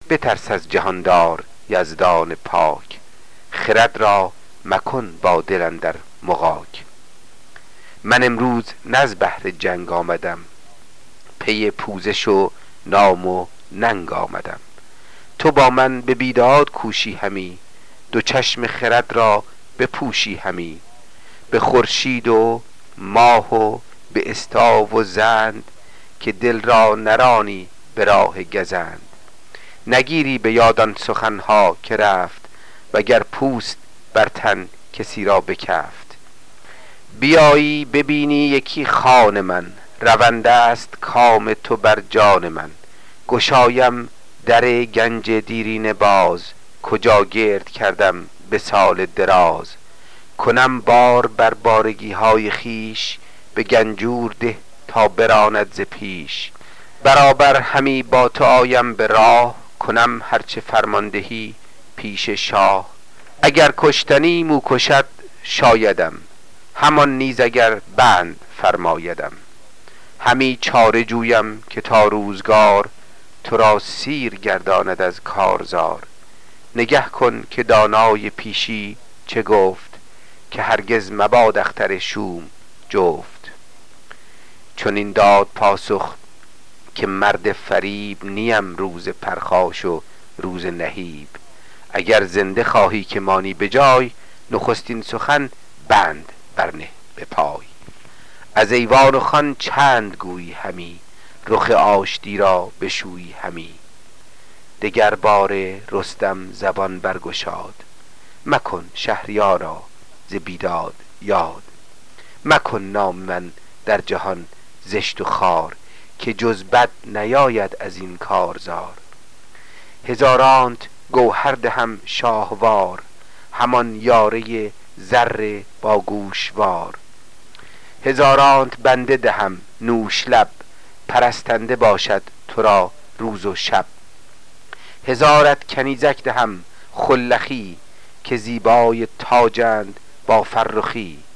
بترس از جهاندار یزدان پاک، خرد را مکن با دل اندر مغاک. من امروز نه از بهر جنگ آمدم، پی پوزش و نام و ننگ آمدم. تو با من به بیداد کوشی همی، دو چشم خرد را بپوشی همی. به خورشید و ماه و به استاو و زند، که دل را نرانی به راه گزند. نگیری به یاد آن سخنها که رفت، وگر پوست بر تن کسی را بکفت. بیایی ببینی یکی خان من، رونده است کام تو بر جان من. گشایم در گنج دیرینه باز، کجا گرد کردم به سال دراز. کنم بار بر بارگی های خیش، به گنجور ده تا براند ز پیش. برابر همی با تو آیم به راه، کنم هرچه فرماندهی پیش شاه. اگر کشتنی مو کشد شایدم، همان نیز اگر بند فرمایدم. همی چاره جویم که تا روزگار، تو را سیر گرداند از کارزار. نگه کن که دانای پیشی چه گفت، که هرگز مباد اختر شوم جفت. چون این داد پاسخ که مرد فریب، نیم روز پرخاش و روز نهیب. اگر زنده خواهی که مانی به جای، نخستین سخن بند برنه به پای. از ایوان و خان چند گویی همی، رخ آشتی را بشویی همی. دگر باره رستم زبان برگشاد، مکن شهریارا ز بیداد یاد. مکن نام من در جهان زشت و خوار، که جز بد نیاید از این کارزار. هزارانت گوهر دهم شاهوار، همان یاره زر با گوشوار. هزارانت بنده دهم نوش لب، پرستنده باشد تو را روز و شب. هزارت کنیزک دهم خلخی، که زیبای تاجند با فرخی.